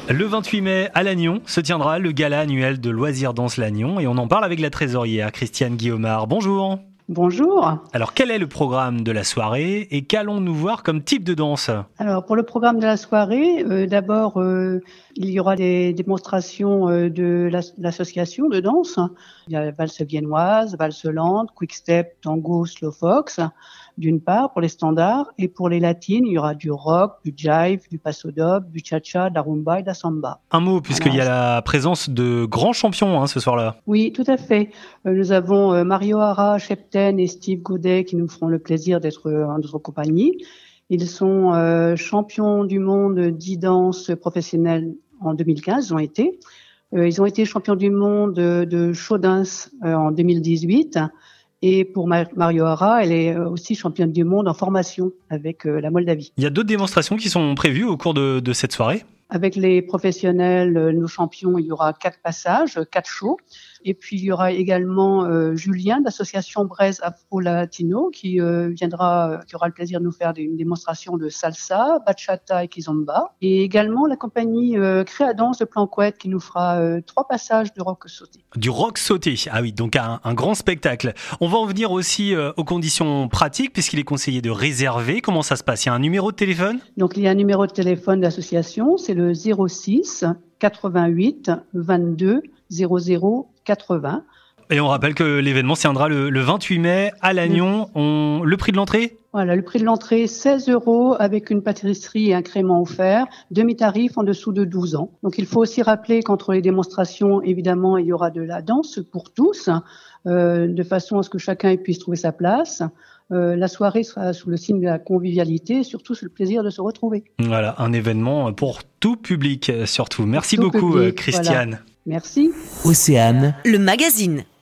Le 28 mai à Lannion se tiendra le gala annuel de Loisirs Danse Lannion et on en parle avec la trésorière Christiane Guillaumard. Bonjour. Bonjour. Alors quel est le programme de la soirée et qu'allons-nous voir comme type de danse ? Alors pour le programme de la soirée, d'abord il y aura des démonstrations de l'association de danse. Il y a valse viennoise, valse lente, quick step, tango, slow fox, d'une part pour les standards, et pour les latines il y aura du rock, du jive, du paso doble, du cha-cha, de la rumba et de la samba. Un mot puisqu'il y a la présence de grands champions ce soir-là. Oui, tout à fait. Nous avons Mario Hara, Shepten et Steve Godet qui nous feront le plaisir d'être en notre compagnie. Ils sont champions du monde d'e-danse professionnelle en 2015, ils ont été champions du monde de show dance en 2018. Et pour Mario Hara, elle est aussi championne du monde en formation avec la Moldavie. Il y a d'autres démonstrations qui sont prévues au cours de cette soirée ? Avec les professionnels, nos champions, il y aura 4 passages, 4 shows. Et puis, il y aura également Julien de l'association Braise Afro Latino qui aura le plaisir de nous faire une démonstration de salsa, bachata et kizomba. Et également la compagnie Créadance de Planquette qui nous fera 3 passages de rock sauté. Du rock sauté, ah oui, donc un grand spectacle. On va en venir aussi aux conditions pratiques puisqu'il est conseillé de réserver. Comment ça se passe ? Il y a un numéro de téléphone ? Donc, il y a un numéro de téléphone d'association, c'est le 06 88 22 00 80. Et on rappelle que l'événement se tiendra le 28 mai à Lannion. Le prix de l'entrée ? Voilà, le prix de l'entrée, 16 € avec une pâtisserie et un crément offert, demi-tarif en dessous de 12 ans. Donc il faut aussi rappeler qu'entre les démonstrations, évidemment, il y aura de la danse pour tous, de façon à ce que chacun puisse trouver sa place. La soirée sera sous le signe de la convivialité et surtout sous le plaisir de se retrouver. Voilà, un événement pour tout public surtout. Merci beaucoup, Christiane. Voilà. Merci. Océane, le magazine.